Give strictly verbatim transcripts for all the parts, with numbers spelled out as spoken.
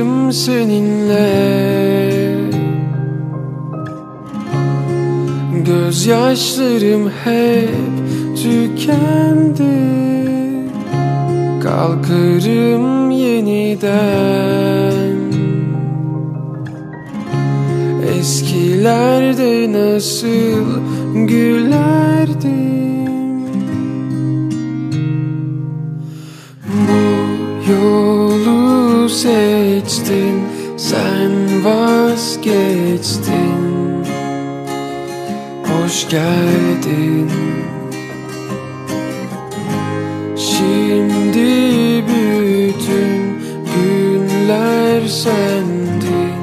Yanmışım seninle, gözyaşlarım hep tükendi. Kalkarım yeniden, eskilerde nasıl gülerdim. Bu yolu seçtin, sen vazgeçtin. Hoş geldin. Şimdi bütün günler sendin.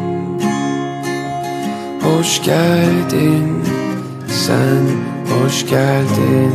Hoş geldin, sen hoş geldin.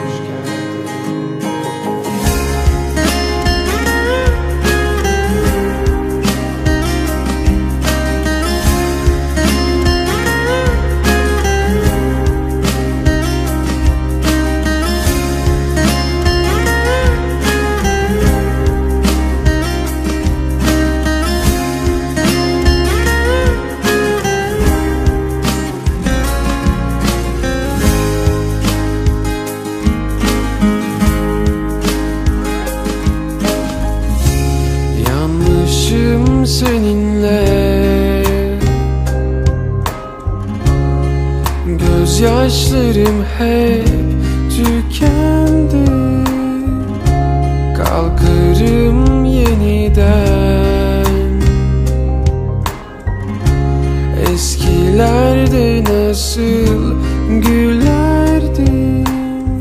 Yanmışım seninle, gözyaşlarım hep tükendi. Kalkarım yeniden, eskilerde nasıl gülerdim.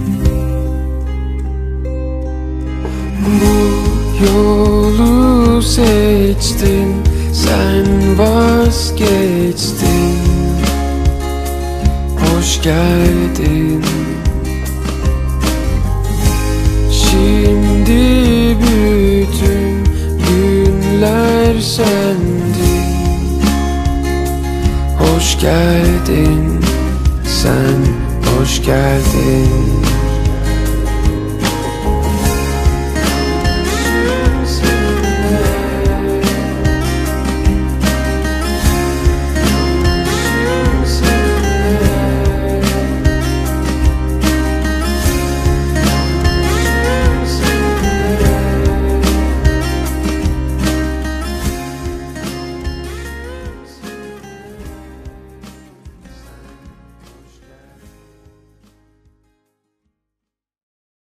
Bu yolu seçtin, sen vazgeçtin. Hoş geldin. Şimdi bütün günler sendin. Hoş geldin, sen hoş geldin.